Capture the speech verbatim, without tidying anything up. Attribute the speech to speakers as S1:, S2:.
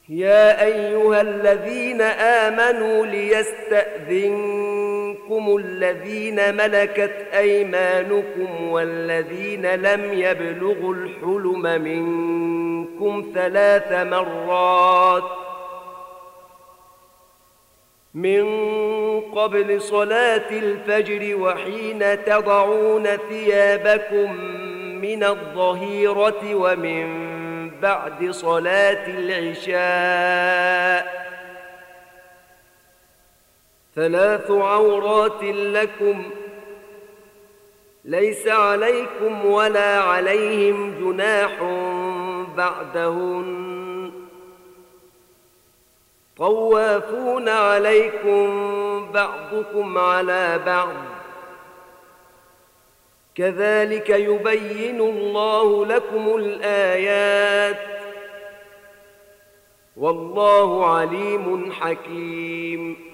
S1: يا أيها الذين آمنوا ليستأذنكم الذين ملكت أيمانكم والذين لم يبلغوا الحلم منكم ثلاث مرات من قبل صلاة الفجر وحين تضعون ثيابكم من الظهيرة ومن بعد صلاة العشاء ثلاث عورات لكم ليس عليكم ولا عليهم جناح بعدهن طوافون عليكم بعضكم على بعض كذلك يبين الله لكم الآيات والله عليم حكيم